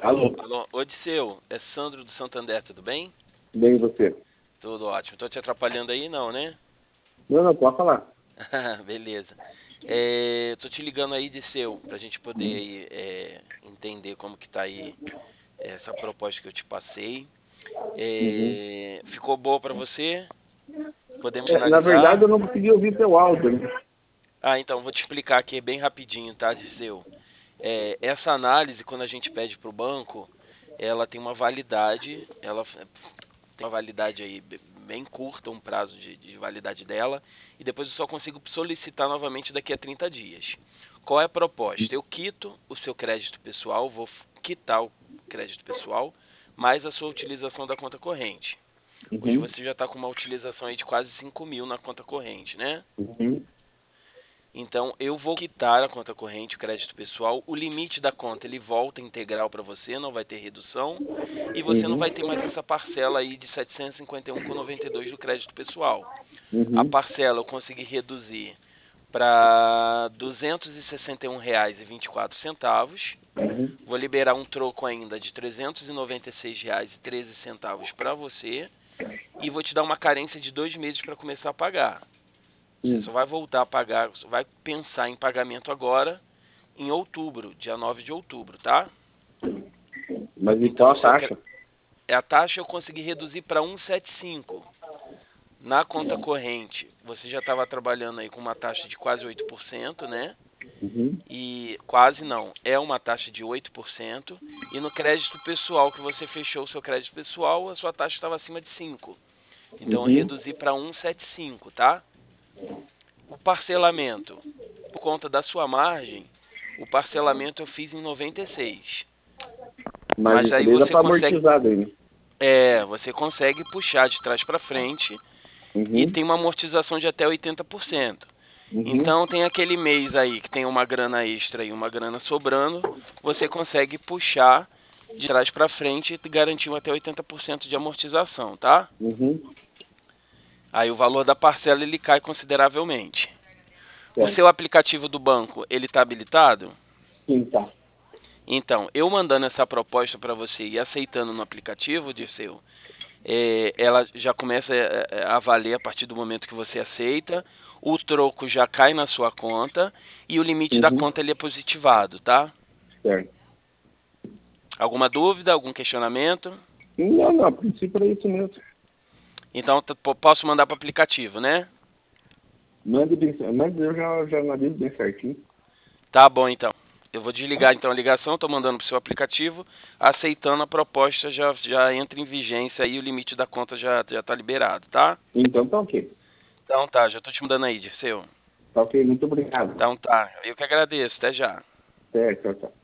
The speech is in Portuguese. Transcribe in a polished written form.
Alô, Alô, Odisseu, é Sandro do Santander, tudo bem? bem você? Tudo ótimo. Tô te atrapalhando aí, não, né? Não, não, pode falar. Beleza. Tô te ligando aí, Odisseu, pra gente poder aí, entender como que tá aí essa proposta que eu te passei. Uhum. Ficou boa pra você? Podemos Na verdade, finalizar? eu não consegui ouvir seu áudio, né? Ah, então, vou te explicar aqui bem rapidinho, tá, Odisseu? Essa análise, quando a gente pede para o banco, ela tem uma validade, tem uma validade aí bem curta, um prazo de validade dela, e depois eu só consigo solicitar novamente daqui a 30 dias. Qual é a proposta? Eu quito o seu crédito pessoal, vou quitar o crédito pessoal, mais a sua utilização da conta corrente. Hoje Uhum. você já está com uma utilização aí de quase 5 mil na conta corrente, né? Uhum. Então eu vou quitar a conta corrente, o crédito pessoal, o limite da conta ele volta integral para você, não vai ter redução e você não Uhum. vai ter mais essa parcela aí de 751,92 do crédito pessoal. A Uhum. parcela eu consegui reduzir para R$ 261,24. Uhum. Vou liberar um troco ainda de R$ 396,13 para você e vou te dar uma carência de 2 meses para começar a pagar. Você Uhum. só vai voltar a pagar, só vai pensar em pagamento agora em outubro, dia 9 de outubro, tá? Mas e Então qual o a seu taxa? a taxa eu consegui reduzir para 1,75. Na conta corrente, você já estava trabalhando aí com uma taxa de quase 8%, né? Uhum. E quase não, é uma taxa de 8%. E no crédito pessoal que você fechou o seu crédito pessoal, a sua taxa estava acima de 5. Então eu Uhum. reduzi para 1,75, tá? O parcelamento, por conta da sua margem, o parcelamento eu fiz em 96. Mas Mas isso aí daí dá você pra consegue, amortizar daí, né? você consegue puxar de trás para frente e Uhum. tem uma amortização de até 80%. Uhum. Então tem aquele mês aí que tem uma grana extra e uma grana sobrando, você consegue puxar de trás para frente e garantir até 80% de amortização, tá? Uhum. Aí o valor da parcela ele cai consideravelmente. O Certo. seu aplicativo do banco, ele está habilitado? Sim, tá. Então, eu mandando essa proposta para você e aceitando no aplicativo, Dirceu, ela já começa a valer a partir do momento que você aceita, o troco já cai na sua conta e o limite da Uhum. conta ele é positivado, tá? Certo. Alguma dúvida, algum questionamento? Não, não, a princípio era isso mesmo. Então, posso mandar para o aplicativo, né? Mande bem, mas eu já analiso bem certinho. Tá bom, então. Eu vou Tá? desligar então a ligação, estou mandando para o seu aplicativo, aceitando a proposta já entra em vigência e o limite da conta já está liberado, tá? Então tá ok. Então tá, já estou te mandando aí, Dirceu. Tá ok, muito obrigado. Então tá, eu que agradeço, até já. Certo, tchau, tchau.